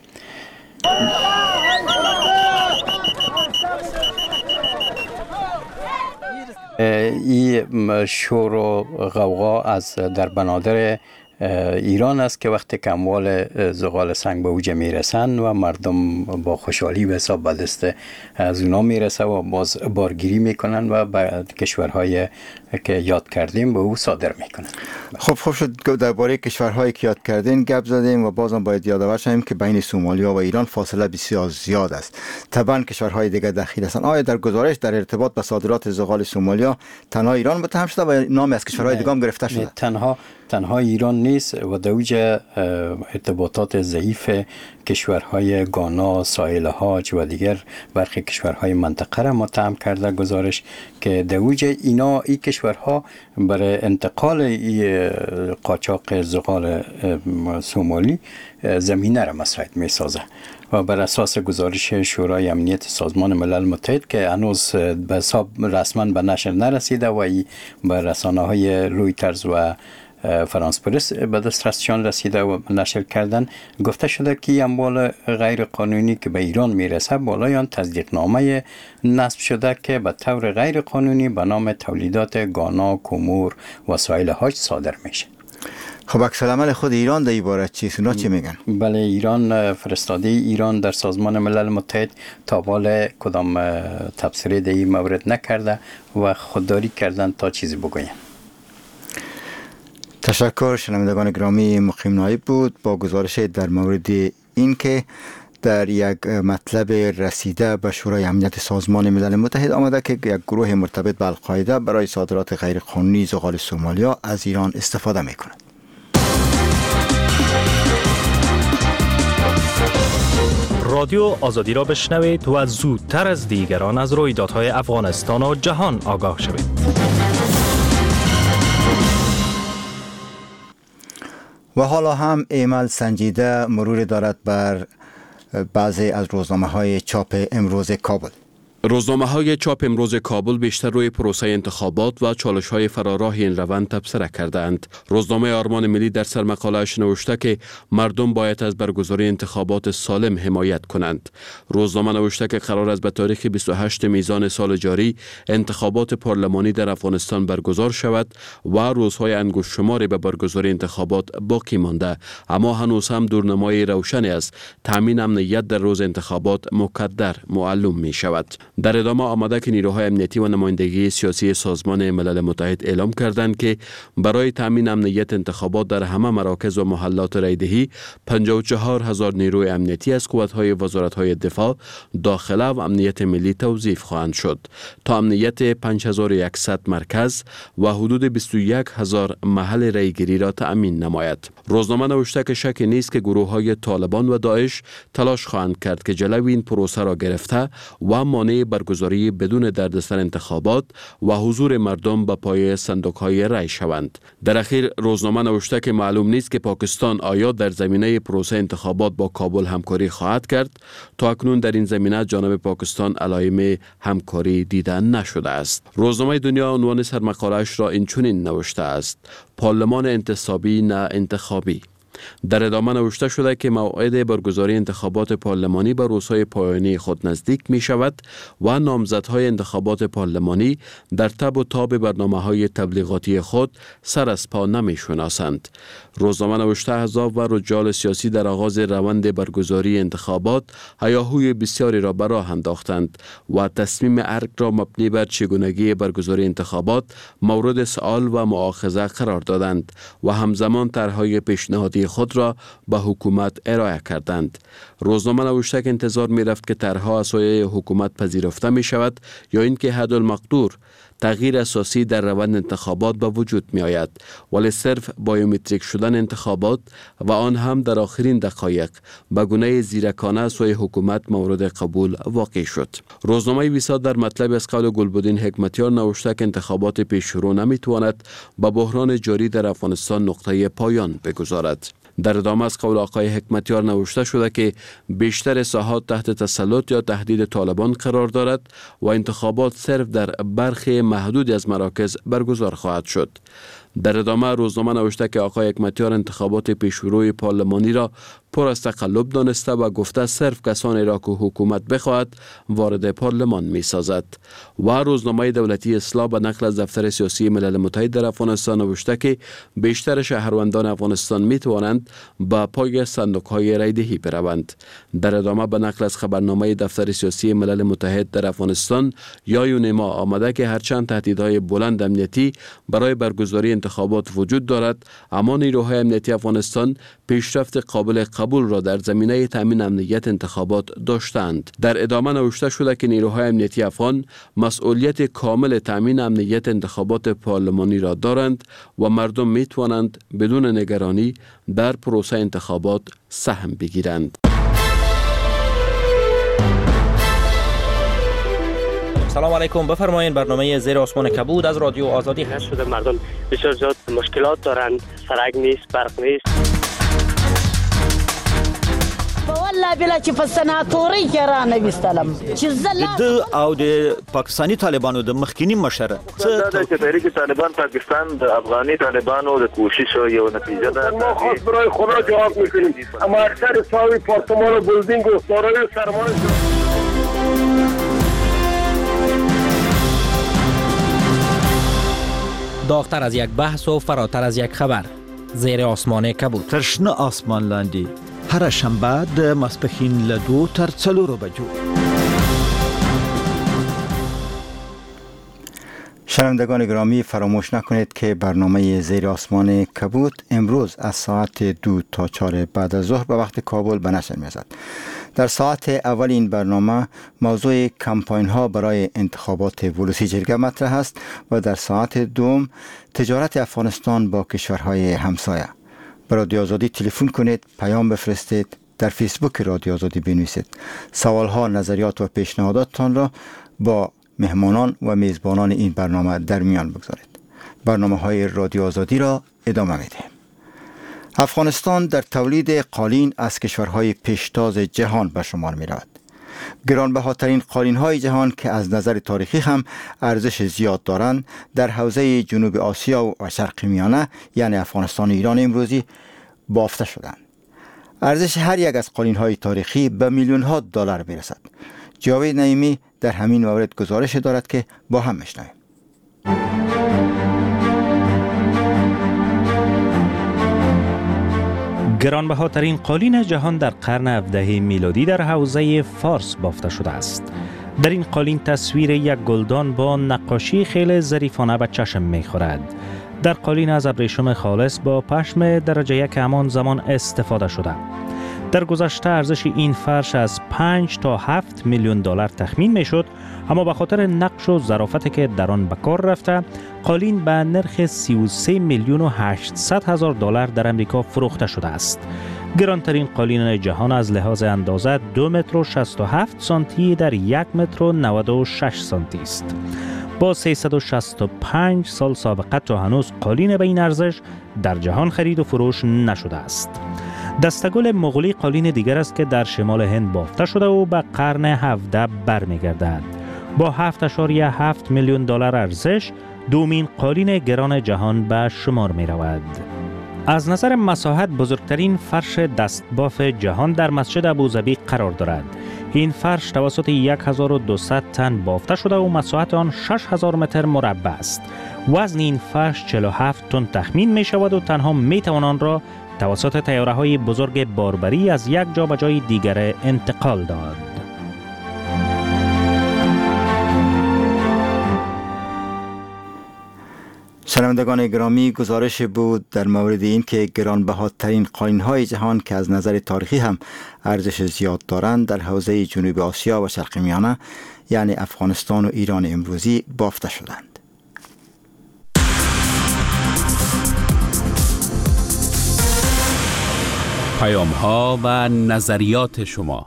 این شور و غوغا از در بنادر ایران است که وقتی که اموال زغال سنگ به اوج میرسن و مردم با خوشحالی به حساب به دست از اونا میرسه و باز بارگیری میکنن و به کشورهای که یاد کردیم به او صادر میکنن. خب خوب شد درباره کشورهایی که یاد کردین گپ زدیم و بازم باید یادآور شویم که بین سومالیا و ایران فاصله بسیار زیاد است. طبعا کشورهای دیگر دخیل هستند. آیا در گزارش در ارتباط با صادرات زغال سومالیا تنها ایران متهم شده و نام از کشورهای دیگه هم گرفته شده؟ تنها تنها ایران نیست و دوجه ارتباطات ضعیف کشورهای گانا، ساحل هاج و دیگر برخی کشورهای منطقه را متهم کرده گزارش که دوجه این کشورها برای انتقال قاچاق زغال سومالی زمینه را مساعد می سازه و بر اساس گزارش شورای امنیت سازمان ملل متحد که هنوز به حساب رسما به نشر نرسیده و به رسانه‌های رویترز و فرانس پرس به دسترسشان رسیده و نشر کردن، گفته شده که اموال غیر قانونی که به ایران میرسه بالای آن تصدیقنامه نصب شده که به طور غیر قانونی به نام تولیدات گانا، کومور و ساحل هاج صادر میشه. خب عکس العمل خود ایران در این باره چیست؟ اونا چی میگن؟ بله، ایران، فرستاده ایران در سازمان ملل متحد تا حالا کدام تبصره در این مورد نکرده و خودداری کردن تا چیزی بگوین. تشکر. شنوندگان گرامی، مقیم نایب بود با گزارش در مورد این که در یک مطلب رسیده به شورای امنیت سازمان ملل متحد آمده که یک گروه مرتبط به القاعده برای صادرات غیرقانونی زغال سومالیا از ایران استفاده میکند. رادیو آزادی را بشنوید و زودتر از دیگران از رویدادهای افغانستان و جهان آگاه شوید. و حالا هم ایمل سنجیده مرور دارد بر بعضی از روزنامه‌های چاپ امروز کابل. روزنامه‌های چاپ امروز کابل بیشتر روی پروسه انتخابات و چالش‌های فراراه این روند تبصره کردند. روزنامه آرمان ملی در سرمقاله‌اش نوشته که مردم باید از برگزاری انتخابات سالم حمایت کنند. روزنامه نوشته که قرار است به تاریخ 28 میزان سال جاری انتخابات پارلمانی در افغانستان برگزار شود و روزهای انگشت شماری به برگزاری انتخابات باقی مانده، اما هنوز هم دورنمای روشنی است تامین امنیت در روز انتخابات مقدر معلوم می شود. در ادامه آمده که نیروهای امنیتی و نمایندگی سیاسی سازمان ملل متحد اعلام کردند که برای تامین امنیت انتخابات در همه مراکز و محلات رایدهی 54,000 نیروی امنیتی از قوت‌های وزارت‌های دفاع، داخله و امنیت ملی توظیف خواهند شد تا امنیت 5100 مرکز و حدود 21,000 محل رایگیری را تأمین نماید. روزنامه نوشته که شک نیست که گروه‌های طالبان و داعش تلاش خواهند کرد که جلوی این پروسه را گرفته و مانع برگزاری بدون دردسر انتخابات و حضور مردم به پای صندوق‌های رای شوند. در اخیر روزنامه نوشته که معلوم نیست که پاکستان آیا در زمینه پروسه انتخابات با کابل همکاری خواهد کرد. تا اکنون در این زمینه جانب پاکستان علائم همکاری دیده نشده است. روزنامه دنیا عنوان سرمقاله‌اش را اینچنین نوشته است: پارلمان انتصابی نه انتخابی. در ادامه نوشته شده که موعد برگزاری انتخابات پارلمانی به روزهای پایانی خود نزدیک می شود و نامزدهای انتخابات پارلمانی در تب و تاب برنامه‌های تبلیغاتی خود سر از پا نمی شناسند. روزنامه نوشته احزاب و رجال سیاسی در آغاز روند برگزاری انتخابات هیاهوی بسیاری را به راه انداختند و تصمیم ارگ را مبنی بر چگونگی برگزاری انتخابات مورد سؤال و مؤاخذه قرار دادند و همزمان طرح‌های پیشنهادی خود را به حکومت ارائه کردند. روزنامه نوشته که انتظار می رفت که طرح‌ها از سوی حکومت پذیرفته می شود یا اینکه حدالمقدور تغییر اساسی در روند انتخابات به وجود می آید، ولی صرف بایومتریک شدن انتخابات و آن هم در آخرین دقایق به گونه زیرکانه سوی حکومت مورد قبول واقع شد. روزنامه ویساد در مطلب از قول گلبدین حکمتیار نوشته که انتخابات پیشرو نمی تواند با بحران جاری در افغانستان نقطه پایان بگذارد. در ادامه از قول آقای حکمتیار نوشته شده که بیشتر ساحات تحت تسلط یا تهدید طالبان قرار دارد و انتخابات صرف در برخی محدودی از مراکز برگزار خواهد شد. در ادامه روزنامه نوشته که آقای حکمتیار انتخابات پیشروی پارلمانی را پر از تقلب دانسته و گفته صرف کسانی را که حکومت بخواهد وارد پارلمان می سازد. و روزنامه دولتی اصلاح به نقل از دفتر سیاسی ملل متحد در افغانستان نوشته که بیشتر شهروندان افغانستان می توانند با پای صندوق‌های رایدهی بروند. در ادامه به نقل از خبرنامه دفتر سیاسی ملل متحد در افغانستان یا یونما آمده که هرچند تهدیدهای بلند امنیتی برای برگزاری انتخابات وجود دارد، اما نیروهای امنیتی افغانستان پیشرفت قابل قبول را در زمینه تامین امنیت انتخابات داشتند. در ادامه نوشته شده که نیروهای امنیتی افغان مسئولیت کامل تامین امنیت انتخابات پارلمانی را دارند و مردم می توانند بدون نگرانی در پروسه انتخابات سهم بگیرند. سلام علیکم، بفرمایید. برنامه زیر آسمان کبود از رادیو آزادی هست. شده مردم بسیار زیاد مشکلات دارند، سرک نیست، برق نیست. والله بلا چې په سناتوري کې را نه وستلم چې د او د پاکستانی طالبانو د مخکینی مشر څه چې تحریک طالبان پاکستان د افغاني طالبانو د کوشش یو نتیجه ده. ما خاص برای خدا جواب میکنیم، اما اکثر ساوی پارتمان و بلدینگ و سارای سرمان داغتر از یک بحث و فراتر از یک خبر. زیر آسمان کبود. ترشنه آسمان لاندی. هر شنبه د ماسپښین له 2 تر 4 بجو. شنوندگان گرامی، فراموش نکنید که برنامه زیر آسمان کبود امروز از ساعت 2 تا 4 بعد از ظهر به وقت کابل به نشر می‌رسد. در ساعت اول این برنامه موضوع کمپاین ها برای انتخابات ولوسی جرگه مطرح است و در ساعت دوم تجارت افغانستان با کشورهای همسایه. به رادیو آزادی تلفن کنید، پیام بفرستید، در فیسبوک رادیو آزادی بنویسید. سوالها، نظریات و پیشنهاداتتان را با مهمانان و میزبانان این برنامه در میان بگذارید. برنامه‌های رادیو آزادی را ادامه می‌دهیم. افغانستان در تولید قالین از کشورهای پیشتاز جهان به شمار می‌رود. گرانبهاترین قالین‌های جهان که از نظر تاریخی هم ارزش زیاد دارند در حوزه جنوب آسیا و شرق میانه یعنی افغانستان و ایران امروزی بافته شدند. ارزش هر یک از قالین‌های تاریخی به میلیون‌ها دلار می‌رسد. جاوید نعیمی در همین مورد گزارش دارد که با هم میشنویم. گرانبهاترین قالین جهان در قرن 17 میلادی در حوزه فارس بافته شده است. در این قالین تصویر یک گلدان با نقاشی خیلی ظریفانه به چشم می‌خورد. در قالین از ابریشم خالص با پشم درجه یک همان زمان استفاده شده. در گذشته ارزش این فرش از 5 تا 7 میلیون دلار تخمین میشد، اما به خاطر نقش و ظرافتی که در آن به کار رفته قالین به نرخ 33 میلیون و 800 هزار دلار در امریکا فروخته شده است. گرانترین قالین جهان از لحاظ اندازه 2 متر و 67 سانتی در 1 متر و 96 سانتی است. با 365 سال سابقه تا هنوز قالین به این ارزش در جهان خرید و فروش نشده است. دستگل مغولی قالین دیگر است که در شمال هند بافته شده و به قرن 17 برمیگردد. با 7.7 میلیون دلار ارزش دومین قالین گران جهان به شمار می رود. از نظر مساحت بزرگترین فرش دستباف جهان در مسجد ابوظبی قرار دارد. این فرش توسط 1200 تن بافته شده و مساحت آن 6000 متر مربع است. وزن این فرش 47 تن تخمین می شود و تنها می توان آن را توسط طیاره‌های بزرگ باربری از یک جا به جای دیگر انتقال داد. شنوندگان گرامی، گزارش بود در مورد این که گرانبهاترین قالین‌های جهان که از نظر تاریخی هم ارزش زیاد دارند در حوزه جنوب آسیا و شرق میانه یعنی افغانستان و ایران امروزی بافته شدند. پیام‌ها و نظریات شما.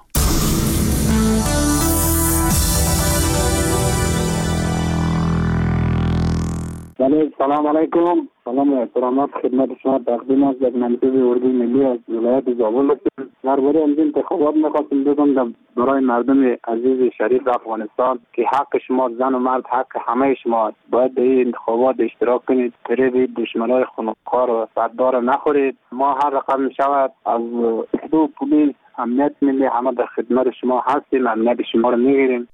سلام علیکم. سلام و احترامات خدمت شما تقدیم است. یک منصب اردوی ملی از ولایت زابل هستم. درباره این انتخابات می‌خواستم بگم برای مردم عزیز شریف افغانستان که حق شما زن و مرد حق همه شما است. باید در این انتخابات اشتراک کنید. فریب دشمنای خونخوار و صددار نخورید. ما هر رقم شود از دو پلیس امنیت ملی همه در خدمت شما هستیم. امنیت شما رو میگیریم.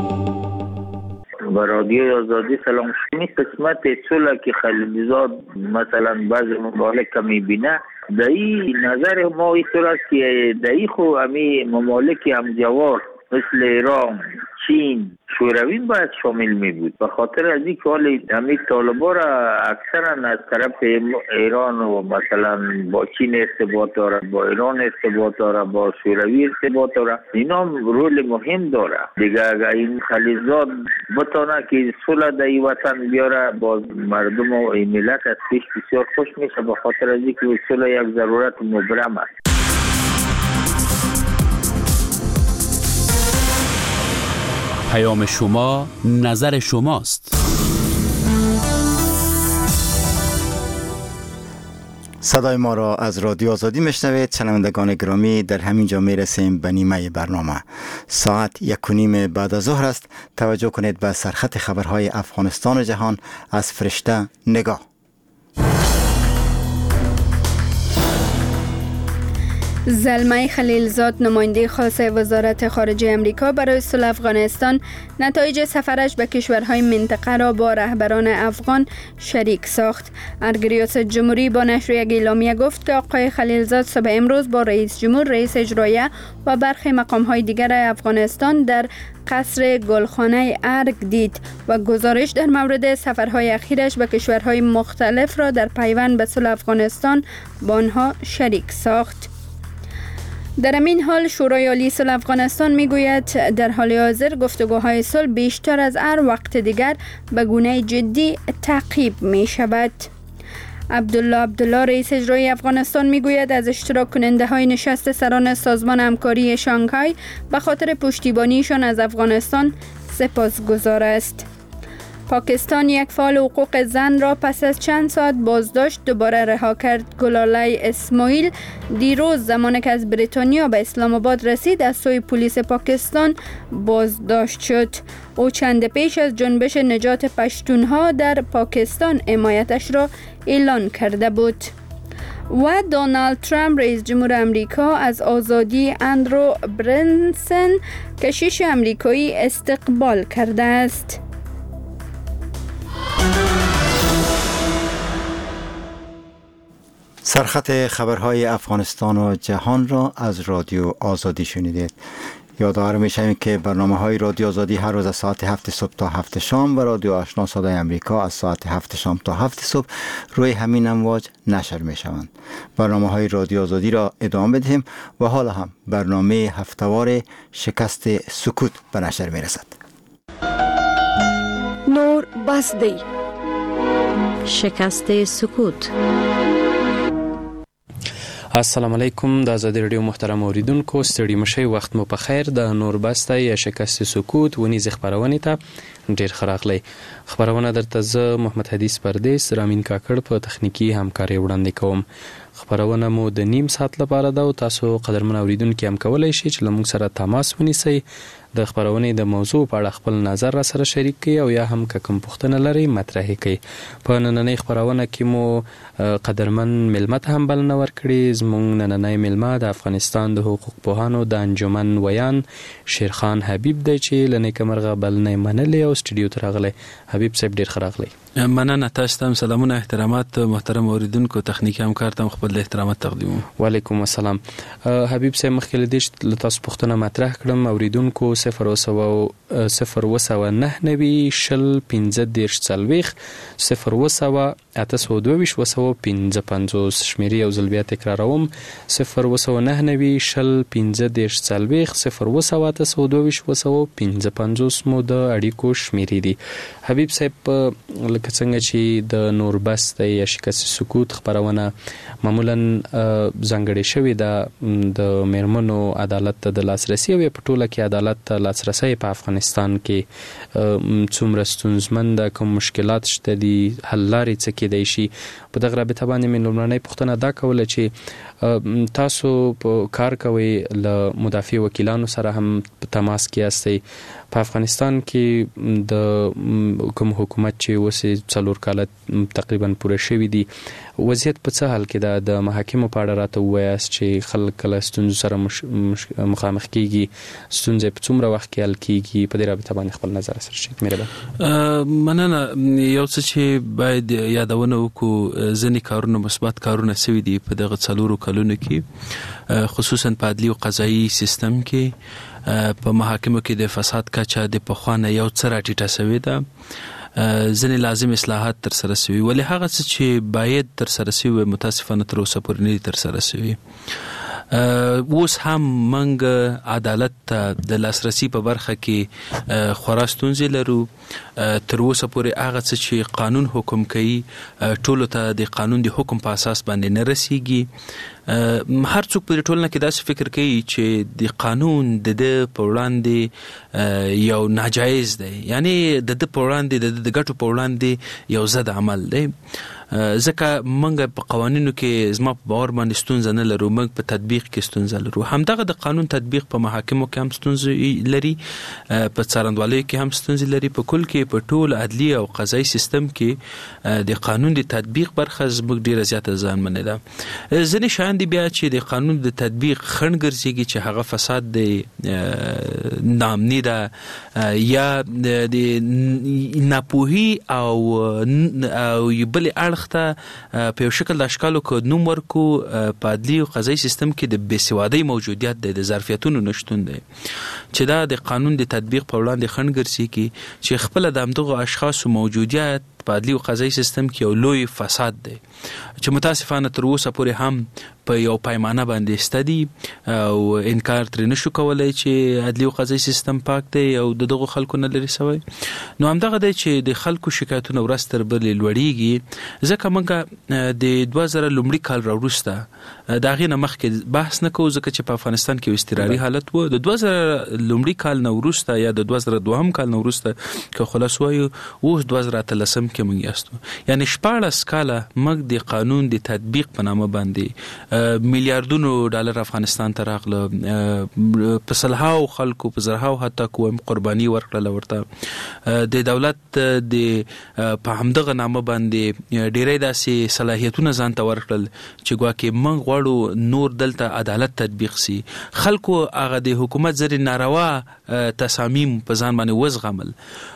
و رادیو آزادی سلام. این قسمت صلح که خلیلزاد مثلا بعضی ممالک میبینه دایی نظر ما این طور است که دایی خو امی ممالک همجوار مثل ایران، چین، شوروی باید شامل می بود. به خاطر از این که حال همین طالبا را اکثرا از طرف ایران و مثلا با چین ارتباط داره، با ایران ارتباط داره، با شوروی ارتباط داره، اینا رول مهم داره دیگه. اگر این خلیلزاد بتونه که صلح در این وطن بیاره با مردم و ملت از پیش بسیار خوش میشه، به خاطر از اینکه صلح یک ضرورت مبرم است. پیام شما، نظر شماست. صدای ما را از رادیو آزادی میشنوید. شنوندگان گرامی، در همین جا میرسیم به نیمه برنامه. ساعت 1:30 بعد از ظهر است. توجه کنید به سرخط خبرهای افغانستان و جهان از فرشته نگاه. زلمه خلیلزاد، نماینده خاص وزارت خارجه امریکا برای صلح افغانستان، نتایج سفرش به کشورهای منطقه را با رهبران افغان شریک ساخت. ریاست جمهوری با نشر یک اعلامیه گفت که آقای خلیلزاد صبح امروز با رئیس جمهور، رئیس اجرایه و برخی مقام‌های دیگر افغانستان در قصر گلخانه ارگ دید و گزارش در مورد سفرهای اخیرش به کشورهای مختلف را در پیوند به صلح افغانستان با آنها شریک ساخت. در این حال شورای عالی صلح افغانستان میگوید در حال حاضر گفتگوهای صلح بیشتر از هر وقت دیگر به گونه جدی تعقیب می شود. عبدالله رئیس اجرایی افغانستان میگوید از اشتراک کننده های نشست سران سازمان همکاری شانگهای به خاطر پشتیبانیشان از افغانستان سپاسگزار است. پاکستان یک فعال حقوق زن را پس از چند ساعت بازداشت دوباره رها کرد. گلالای اسماعیل دیروز زمانی که از بریتانیا به اسلام آباد رسید از سوی پلیس پاکستان بازداشت شد. او چند پیش از جنبش نجات پشتونها در پاکستان حمایتش را اعلان کرده بود. و دونالد ترامپ رئیس جمهور امریکا از آزادی اندرو برنسن کشیش امریکایی استقبال کرده است. سرخط خبرهای افغانستان و جهان را از رادیو آزادی شنیدید. یادآور می‌شویم که برنامه‌های رادیو آزادی هر روز از ساعت 7 صبح تا 7 شام و رادیو آشنا صدای امریکا از ساعت 7 شام تا 7 صبح روی همین امواج نشر می‌شوند. برنامه‌های رادیو آزادی را ادامه بدهیم و حالا هم برنامه هفته‌وار شکست سکوت به نشر می‌رسد. نور بسدی، شکست سکوت. السلام علیکم. د آزادي رادیو محترم اوریدونکو، ستړي مشئ، وخت مو په خیر. د نوربسته یا شکست سکوت ونیزې خبرونې ته ډیر ښه راغلی. خبرونه درته زه محمد حدیث پردیس، رامین کاکړ په تخنیکی همکاري وړاندې کوم. خبرونه مو د نیم ساعت لپاره ده او تاسو قدرمن اوریدونکو هم کولای شئ چې له موږ سره تماس ونیسئ، د خبرونې د موضوع په اړه خپل نظر را سره شریک کړئ او یا هم که کوم پوښتنه لرئ مطرح کړئ. په نننۍ خبرونه کې مو قدرمن ملمه ته هم بلنه ورکړې. زموږ نننۍ ملمه د افغانستان د حقوق پوهانو د انجمن ویان شیرخان حبیب دی چې له نیکمرغه بلنه منلې او سټوډیو ته راغلی. حبیب صاحب ډیر ښه راغلی. مننه. تاسو ته سلامونه، احترامات محترم اوریدونکو، تخنیکی همکار ته خپل احترامات تقدیم. وعلیکم السلام. حبیب صاحب مخکې له دې چې تاسو پوښتنه مطرح کړم، اوریدونکو 0 0 شل 15 40 0 822 55 شمیرې او ځل بیا تکراروم 0 شل 15 40 0 822 55 مو د اړیکو شمیرې دي. حبیب صاحب لکه څنګه چې د نوربست یا شکست سکوت خبرونه معمولا ځانګړې شوې ده د میرمنو عدالت ته د لاسرسي او په ټوله کې عدالت ته لاسرسي په افغانستان کې څومره ستونزمن ده، کوم مشکلات شته دي، حل لارې څه کېدای شي. په دغه رابطه باندې مې لومړنۍ پوښتنه دا کوله چې تاسو په کار کوئ له مدافع وکیلانو سره هم په تماس کې یاستئ. په افغانستان کې د کوم حکومت چې اوس 4 کاله تقریبا پوره شوي دي، وضعیت په څه حال کې ده؟ د محاکمو په اړه راته ووایاست چې خلک کله ستونزو سره مخامخ کیږي، ستونزې په څومره وخت کې حل کیږي؟ په دې رابطه باندې خپل نظر سره شریک مهربان. مننه. یو څه چې باید یادونه وکړو، ځینې کارونه مثبت کارونه سوي دي په دغه 4 کلونو کې خصوصا په عدلي او قضایي سیستم کې په محاکمو کې د فساد کچه د پخوانه یو څه راټیټه شوې ده، ځینې لازم اصلاحات تر سره شوي، ولې هغه څه چې باید تر سره شوي متاسفانه تر اوسه پورې نه دي تر سره شوي. اوس هم موږ عدالت ته د لاسرسي په برخه کې خورا ستونزې لرو. تر اوسه پورې هغه څه چې قانون حکم کوي ټولو ته د قانون د حکم په اساس باندې نه رسیږي. هر څوک په ټولنه کې داسې فکر کوي چې د قانون د په وړاندې یو ناجایز دی، یعنی د په وړاندې د ګټو په وړاندې یو ضد عمل دی. ځکه موږ په قوانینو کې زما په باور باندې ستونزه نه لرو، موږ په تطبیق کې ستونزه لرو. همدغه د قانون تطبیق په محاکمو کې هم ستونزې لري، په څارندوالۍ کې هم ستونزې لري. په کل کې په ټول عدلي او قضایي سیستم کې د قانون د تطبیق برخه زموږ ډیره زیاته ځانمنه ده. ځینې شیان دي بیا چې د قانون د تطبیق خنډ ګرځېږي چې هغه فساد دی، ناامني ده، یا د ناپوهي او بل اړخ ته په یو شکل د اشکالو کې نوم ورکو. په عدلي او قضایي سیستم کې د بېسوادۍ موجودیت دی، د ظرفیتونو نشتون دی، چې دا د قانون د تطبیق په وړاندې خنډ ګرځېږي، چې خپله د همدغو اشخاصو موجودیت په عدلي او قضایي سیستم کې یو لوی فساد دی، چې متاسفانه تر اوسه پورې هم په یو پیمانه باندې ستدي او انکار ترې نشو کولی چې عدلي او قضایي سیستم پاک دی او د دغو خلکو نه لرې شوی. نو همدغه دی چې د خلکو شکایتونه ورځ تر بلې لوړېږي. ځکه موږ د 2000 لومړي کال راوروسته د هغې نه مخکې بحث نه کوو، ځکه چې په افغانستان کې یو اضطراري حالت و. د 2000 لومړي کال نه وروسته یا د 2002 کال نه وروسته که خلاص وایو، اوس 2013 کې موږ یاستو، یعنی 14 کاله موږ د قانون د تطبیق په نامه باندې میلیارډونو ډالر افغانستان ته راغله، په سلهاو خلکو په زرهاو حتی کوم قرباني ورکړله ورته. د دولت د په همدغه نامه باندې ډیری داسې صلاحیتونه ځان ته ورکړل چې ګواکې موږ غواړو نور دلته عدالت تطبیق سي. خلکو هغه د حکومت ځرې ناروا تصامیم په ځان باندې وزغمل،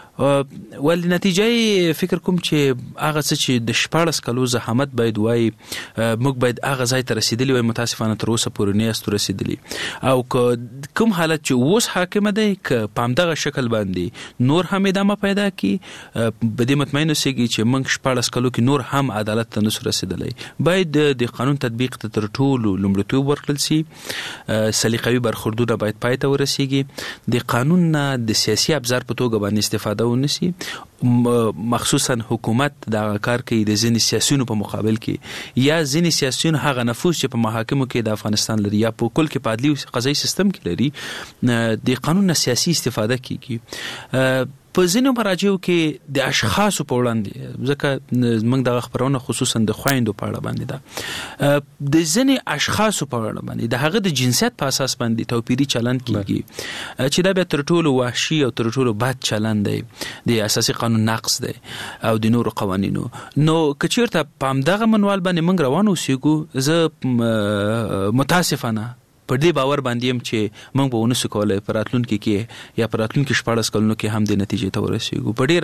ول نتیجه فکر کوم چې هغه څه چې د 14 کلو زحمت باید وای موږ باید هغه ځای ته رسیدلی وای، متاسفانه تر اوسه پورې نه یاستو رسیدلی. او کوم حالت چې اوس حاکمه دی که په همدغه شکل باندې نور هم ادامه پیدا کی، په دې مطمئن اوسېږي چې موږ 14 کلو کې نور هم عدالت ته نشو رسیدلی. باید د قانون تطبیق ته تر ټولو لومړیتوب ورکړل سي، سلیقوي برخوردونه باید پای ته ورسیږي، د قانون نه د سیاسي ابزار په توګه باندې استفاده ونسی، مخصوصا حکومت دا کار کوي د ځینې سیاسيونو په مقابل کې، یا ځینې سیاسيون هغه نفوذ چې په محاکمو کې د افغانستان لري یا په کل کې په عدلي او قضایي سیستم کې لري، د قانون نه سیاسي استفاده کیږي. په ځینو مراجعو کې د اشخاصو په وړاندې، ځکه موږ د خبرونه خصوصا د خويندو په اړه باندې ده، د ځینې اشخاصو په اړه باندې د هغه د جنسیت په اساس باندې توپیري چلند کیږي، چې دا به تر ټولو وحشي او تر ټولو بد چلند دی، د اساسي قانون نقض دی او د نورو قوانینو. نو کچیرته په همدغه منوال باندې موږ روان اوسېږو، زه متاسفانه پر دې باور باندې يم چې موږ به ونسو کولای په راتلونکي کې یا په راتلونکي 14 کلونو کې هم د نتیجې ته ورسېږو. په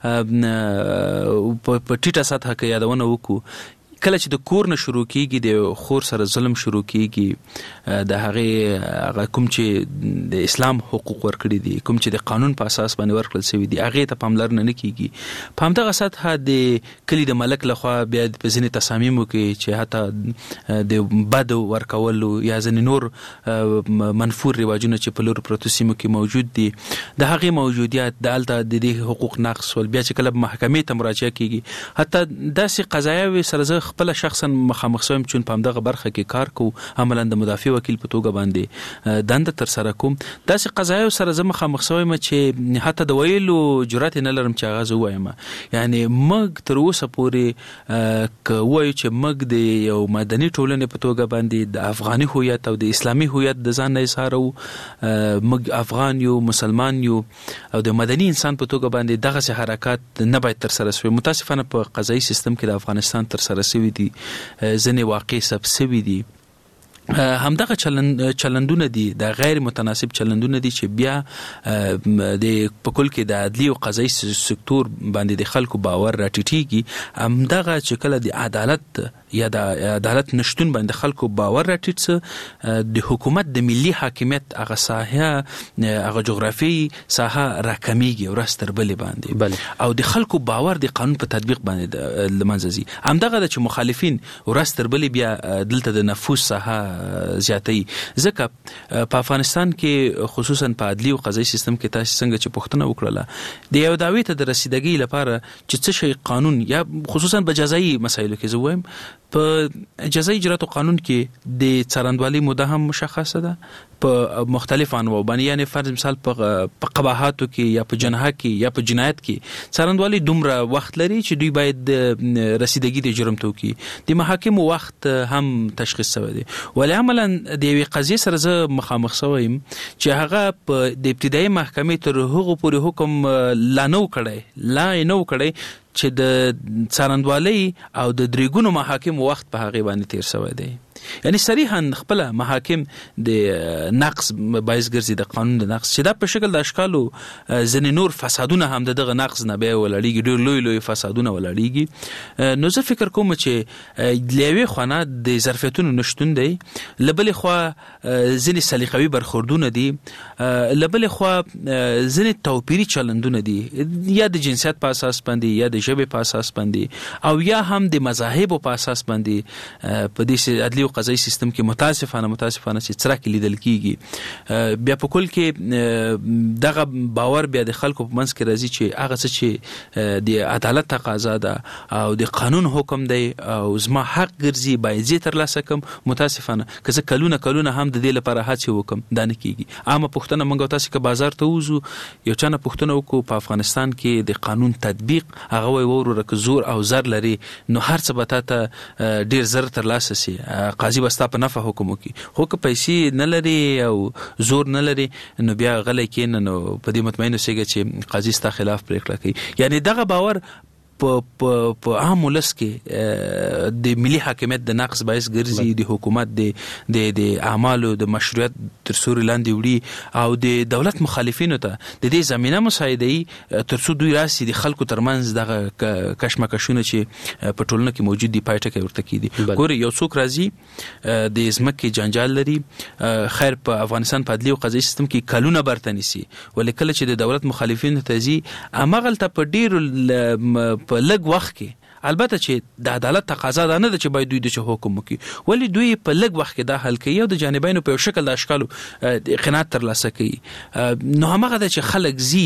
ډیره په ټیټه سطحه کې یادونه وکړو، کله چې د کور نه شروع کیږي د خور سره ظلم شروع کیږي، د هغه کوم چې د اسلام حقوق ورکړي دي، کوم چې د قانون په اساس باندې ورکړل شوی دي، هغه ته پاملرنه نه کیږي. په همدغه سطحه د کلی د ملک لخوا بیا په ځینې تصامیمو کې چې حتی د بد ورکولو یا ځینې نور منفور رواجونه چې په لور پروتو سیمو کې موجود دي، د هغه موجودیت د الته د دې حقوق نقض ول، بیا چې کله محکمې ته مراجعه کیږي، حتی داسې قضایا سره خپل شخصا مخامخ شوم چې په همدغه برخه کې کار کوم، عملاً د مدافع وکیل په توګه باندې دنده تر سره کوم، داسې قضایا سره زه مخامخ شوم چې حتی د ویلو جرأت نه لرم چې هغه زه وایم. یعنی موږ تر اوسه پورې کوي چې موږ د یو مدني ټولنې په توګه باندې د افغاني هویت او د اسلامي هویت د ځان نه اظهارو، موږ افغان یو، مسلمان یو او د مدني انسان په توګه باندې دغه حرکات نه باید تر سره شي. متاسفانه په قضایي سیستم کې د افغانستان تر سره شوی دي، ځنې واقع سب سوي دي، همدغه چلندونه دي، د غیر متناسب چلندونه دي چې بیا د په کل کې د عدلي او قضایي سکتور باندې د خلکو باور راټیټيږي. همدغه چې کله د عدالت یا د عدالت نشټون باندې خلکو باور راټیټ څه د حکومت د ملي حاکمیت هغه ساحه هغه جغرافي ساحه راکمیږي ورځ تر بلې باندې او د خلکو باور د قانون په تطبیق باندې لمنځه ځي. همدغه د چې مخالفین ورځ تر بلې بیا دلته د نفوذ ساحه زیاتوي. ځکه په افغانستان کې خصوصا په عدلي او قضایي سیستم کې تاسو څنګه چې پوښتنه وکړه د یو دعوی ته د رسیدګۍ لپاره چې څه شی قانون یا خصوصا په جزایي مسایلو کې زه وایم په جزایي اجراتو قانون کې د څارندوالۍ موده هم مشخصه ده په مختلف انواع باندې، یعنی فرض مثال په قباحاتو کې یا په جنحه کې یا په جنایت کې څارندوالۍ دومره وخت لري چې دوی باید رسیدګي د جرم ته وکړي. د محاکمو وخت هم تشخیص شوی دی، ولې عملا د یوې قضیې سره زه مخامخ شوم چې هغه په د ابتدایي محکمې تر هغو پورې حکم لا نو کړی چې د څارندوالۍ او د درېګونو محاکم وخت په هغه باندې تیر شوی دی. یعنی صریحا خپل محاکم د نقص باعث ګرځي، د قانون د نقص چې دا په شکل د اشکالو ځینې نور فسادونه هم دغه نقص نه به ولړيږي، ډېر لوی فسادونه ولړيږي. نو زه فکر کوم چې لوی خانه د ظرفیتونو نشټون دی، لبلې خو ځینې سلیقوي برخوردونه دي، لبلې خو ځینې توپیری چلندونه دي، یا د جنسیت په اساس باندې یا د ژبې په اساس باندې او یا هم د مذاهب په اساس باندې په دې عدلي او قضایي سیستم کې متاسفانه چې څرک لیدل کیږي. بیا په کل کې دغه باور بیا د خلکو په منځ کې راځي چې هغه څه چې د عدالت تقاضا ده او د قانون حکم دی او زما حق ګرځي باید زه ترلاسه کړم. متاسفانه که زه کلونه هم د دې لپاره هڅه وکم دا نه کیږي. عامه پوښتنه موږ تاسو که بازار ته وځو یو چانه پوښتنه وکړو په افغانستان کې د قانون تطبیق هغه وای وروره که زور او زر لري نو هر څه به تاسو ډیر زر ترلاسه سي، قاضي بستا په نفع حکم وکي. خو که پیسې نه لري او زور نه لري نو بیا غلی کین نو په دې مطمئن اوسئ چې قاضي ستا خلاف پریکړه کوي. یعنی دغه باور په عام ولس کې د ملي حاکمیت د نقص باعث ګرځي، د حکومت د اعمالو د مشروعیت تر سوري لاندې وړي او د دولت مخالفینو ته د دې زمينه مساعده‌ای تر څو دوی راسي د خلکو ترمنځ دغه کشمکشونه چې په ټولنه کې موجود دي پایټه کې ورته کیدي. ګوري یو څوک راځي د ځمکې جنجال لري، خیر په افغانستان په عدلي او قضایي سیستم کې کلونه برته نیسي، ولې کله چې د دولت مخالفینو ته ځي امغلته په ډیر په لږ وخت کې البته چې د عدالت تقاضا ده نه ده چې باید دوی د حکم وکړي، ولی دوی په لږ وخت کې دا حل کوي او د جانبینو په شکل د اشکالو قناعت ترلاسه کوي. نو همغه ده چې خلک زی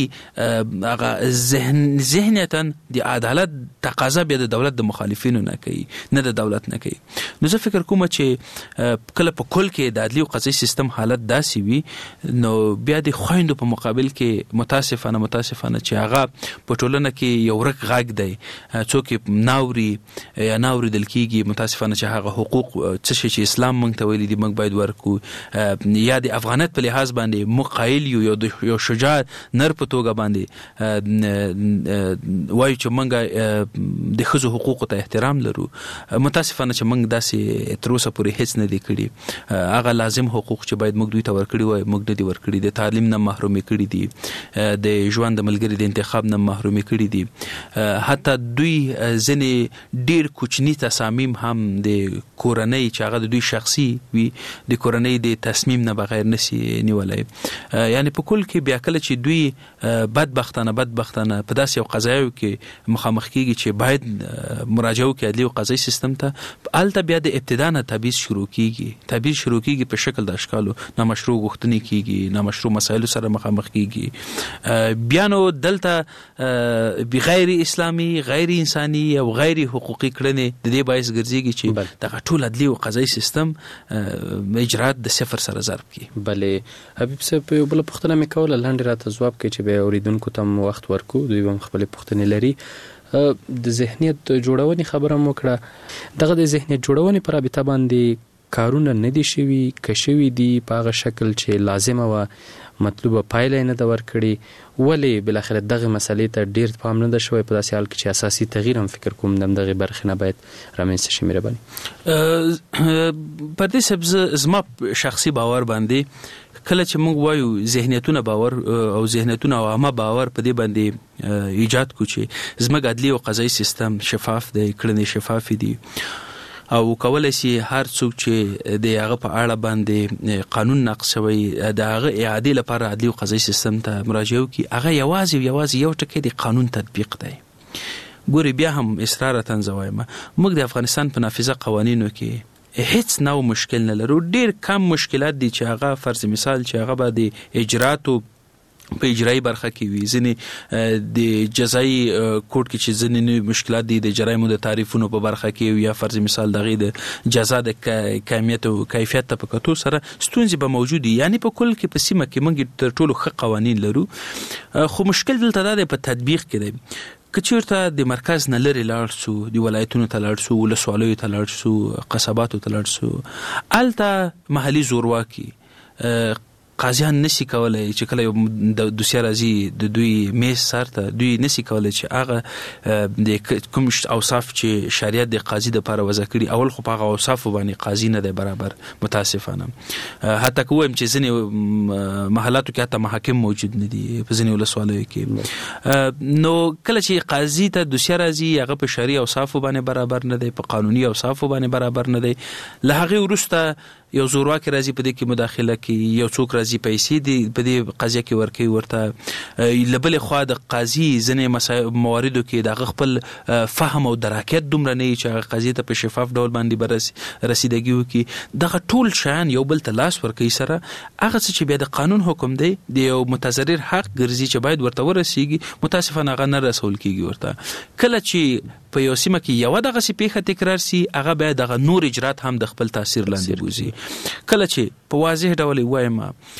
هغه ذهنیتا د عدالت تقاضا بیا د دولت د مخالفینو نه کوي، نه د دولت نه کوي. نو زه فکر کوم چې کله په کل کې د عدلي او قضایي سیستم حالت داسې وي نو بیا د خویندو په مقابل کې متاسفانه چې هغه په ټولنه کې یو ورک غږ دی، څوک ناوري یا ناوري دل کیږي. متاسفانه چې هغه حقوق څه شي چې اسلام موږ ته ویلي دي موږ باید ورکو، یا د افغانیت په لحاظ باندې موږ قایل یو شجاع نر په توګه باندې وایو چې موږ د ښځو حقوقو ته احترام لرو. متاسفانه چې موږ داسې تر اوسه پورې هیڅ نه دی کړي. هغه لازم حقوق چې باید موږ دوی ته ورکړي وای موږ نه دي ورکړي، د تعلیم نه محرومي کړي دي، د ژوند د ملګري د انتخاب نه محرومي کړي دي، حتی دوی ځینې ډیر کوچنی تصامیم هم د کورنۍ چې هغه د دوی شخصي وي د کورنۍ د تصمیم نه بغیر نشي نیولای. یعنی په کل کې بیا کله چې دوی بدبختانه په داسې یو قضایو کې مخامخ کیږي چې باید مراجعه وکړي عدلي او قضایي سیستم ته، البته بیا د ابتدا نه تبعیض شروع کیږي په شکل د اشکالو نامشروع غوښتنې کیږي، نامشروع مسایلو سره مخامخ کیږي. بیا نو دلته بغیر اسلامي، غیر انساني او غیر حقوقي کړنې د دې باعث ګرځيږي چې دغه ټول عدلي او قضایي سیستم اجرات د صفر سره ضرب کړي. بلې حبیب صاحب په یو بل پوښتنه مې کوله لاندې راته ځواب کوي چې به اوریدونکو ته وخت ورکو، دوی هم خپل پوښتنې لري. د ذهنیت جوړونې خبره مو کړه، دغه د ذهنیت جوړونې پر رابطه باندې کارونه نه دي شوي که شوي دي په هغه شکل چې لازمه و مطلوبه پایله نه ده ورکړي، ولې بالاخره دغه مسلې ته ډیر پام نه ده شوی په داسې حال کې چې اساسي تغییر هم فکر کوم دغه برخه نه باید رامنځته شي. مهرباني پر دې سبز زما شخصي باور باندې کله چې موږ وایو ذهنیتونه باور او ذهنیتونه او عامه باور په دې باندې ایجاد کو چې زموږ عدلي او قضایي سیستم شفاف دی، کړنې شفاف دي او کولای شي هر څوک چې د هغه په اړه باندې قانون نقض شوی د هغه اعادې لپاره عدلي او قضایي سیستم ته مراجعه وکړي. هغه یوازې یو ټکی د قانون تطبیق دی. ګوري بیا هم اصرار تنظوایم موږ د افغانستان په نافذه قوانینو کې هیڅ نو مشکل نه لرو. ډیر کم مشکلات دي چې هغه فرض مثال چې هغه به د اجراتو په اجرایي برخه کې وي. ځینې د جزایي کوډ کې چې ځینې مشکلات دي د جرایمو د تعریفونو په برخه کې یا فرض مثال دغه د جزا د کمیت او کیفیت ته په کتو سره ستونزې به موجود دي. یعنی په کل کې په سیمه کې موږ تر ټولو ښه قوانین لرو، خو مشکل دلته د په تطبیق کې دی. که چیرته د مرکز نه لرې لاړ سو، د ولایتونو ته لاړ سو، ولسوالیو ته لاړ سو، قصباتو ته لاړ سو، هلته محلي زورواکي قاضیان نسی کولای چې کله یو دوسیه راځي د دوی میز سر ته دوی نسی کولای چې هغه د کوم اوصاف چې شریعت د قاضي د لپاره وضع کړي اول خو په هغه اوصاف باندې قاضي نه دی برابر. متاسفانه حتی کوم چې ځینې محلاتو کې حتی محاکم موجود نه دي په ځینې ولسوالیو کې. نو کله چې قاضي ته دوسیه راځي هغه په شرعي اوصاف باندې برابر نه دی، په قانوني اوصاف باندې برابر نه دی. له هغه وروسته یو زورواکي راځي په دې کې مداخله کوي، یو څوک راځي پیسې دی په دې قضیه کې ورکوي ورته. لبلې خوا د قاضي ځینې مواردو کې د خپل فهم او دراکت دومره نه چې هغه قاضي ته په شفاف ډول باندې رسیدګي وکړي. دغه ټول شیان یو بل ته لاس ورکوي سره هغه څه چې بیا د قانون حکم دی د یو متضرر حق ګرځي چې باید ورته ورسیږي، متاسفانه هغه نه رسول کیږي ورته. کله چې په یو سیمه کې یو دغه پیښه تکرار سي هغه بیا دغه نور اجرات هم د خپل تاثیر لاندې بوزي. کله چې په واضح ډول وایم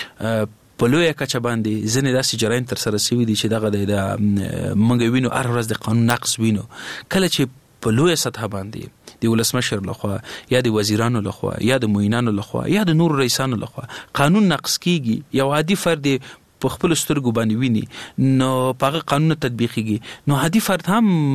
په لویه کچه باندې ځینې داسې جرایم تر سره شوي دي چې دغه د موږ وینو هر ورځ د قانون نقض وینو. کله چې په لویه سطح باندې د ولسمشر لخوا یا د وزیرانو لخوا یا د معینانو لخوا یا د نور رئیسانو لخوا قانون نقض کیږي، یو عادي فرد په خپل سترګو باندې ویني نو په هغه قانون تطبیقیږي، نو عادي فرد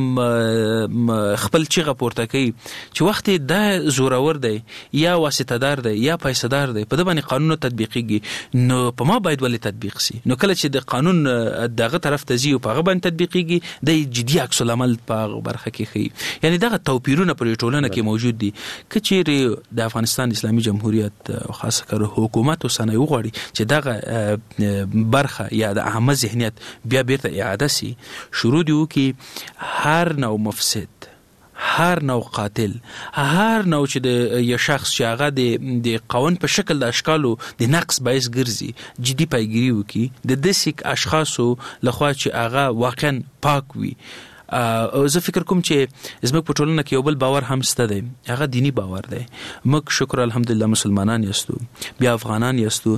هم خپل چیغه پورته کوي چې وخت د زورور دی یا واسطه دار دی یا پیسې دار دی په د باندې قانون تطبیقیږي، نو په ما باید ولې تطبیق سي. نو کله چې د قانون دغه طرف ته ځي او په هغه باندې تطبیقیږي د جدي عکس العمل په برخه کې ښیي. یعنی دغه توپیرونه پر ټولنه کې موجود دي. که چیرې د افغانستان اسلامي جمهوریت او خاصه کر حکومت او صنایع غواړي چې دغه برخه یا د عامه ذهنیت بیا بیرته اعاده سي، شروع دی وکړي هر نوع مفسد، هر نوع قاتل، هر نوع چې د یو شخص چې هغه د قانون په شکل د اشکالو د نقص باعث ګرځي جدي پیګیری وکړي د داسې اشخاصو لخوا چې هغه واقعا پاک وي. زه فکر کوم چې زموږ په ټولنه کې یو بل باور هم شته دی، هغه دینی باور دی. موږ شکر الحمدلله مسلمانان یاستو، بیا افغانان یاستو،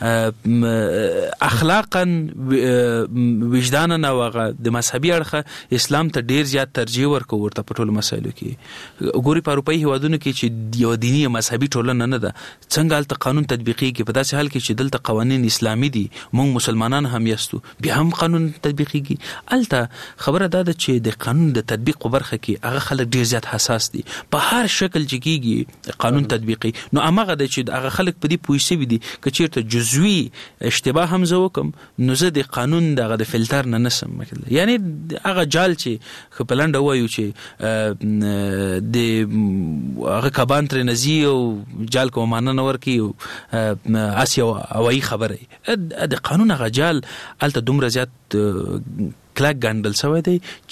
اخلاقا وجدانا او هغه د مذهبي اړخه اسلام ته ډیر زیات ترجیح ورکوو ورته په ټولو مسایلو کې. ګوري په اروپایي هیوادونو کې چې یو دینی مذهبي ټولنه نه ده څنګه هلته قانون تطبیقیږي، په داسې حال کې چې دلته قوانین اسلامي دي، موږ مسلمانان هم یاستو بیا هم قانون تطبیقیږي. هلته خبره دا ده چې د قانون د تطبیق په برخه کې هغه خلک ډیر زیات حساس دي، په هر شکل چې کیږي قانون تطبیقي. نو هغه د چې هغه خلک په دې پوه شوي دي که چیرته جزوي اشتباه هم زه وکم نو زه د قانون دغه د فلتر نه نسم مکل. یعنی هغه جال چې خپلنده وایو چې د هغه کبان تر نزي او جال کوم معنا نه ورکی اسیا اوای خبره د قانون هغه جال الته دومره زیات کلک ګندل شوی دی